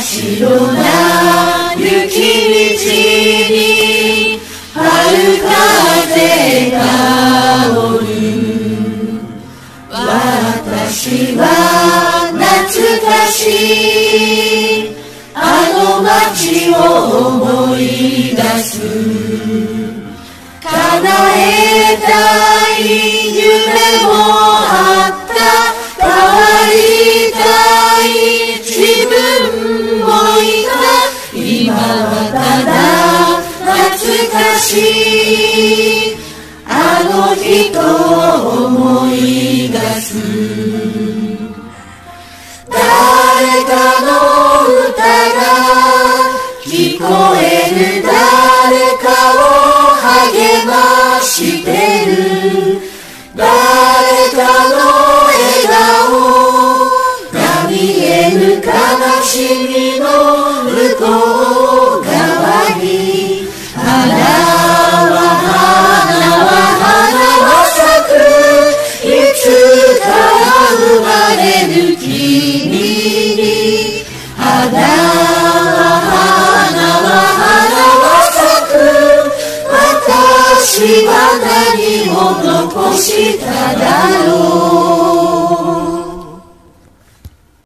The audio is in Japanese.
白な雪道に春風香る。私は懐かしいあの街を思い出す。叶えたい夢もあった。変わりたい自分もいた。今はただ懐かしいあの人を思い出す。誰かの歌が聞こえる。誰かを励ましてる。誰かの笑顔が見える。悲しみの向こう側に花は咲く。いつか生まれる君に花は咲く。私は何を残しただろう。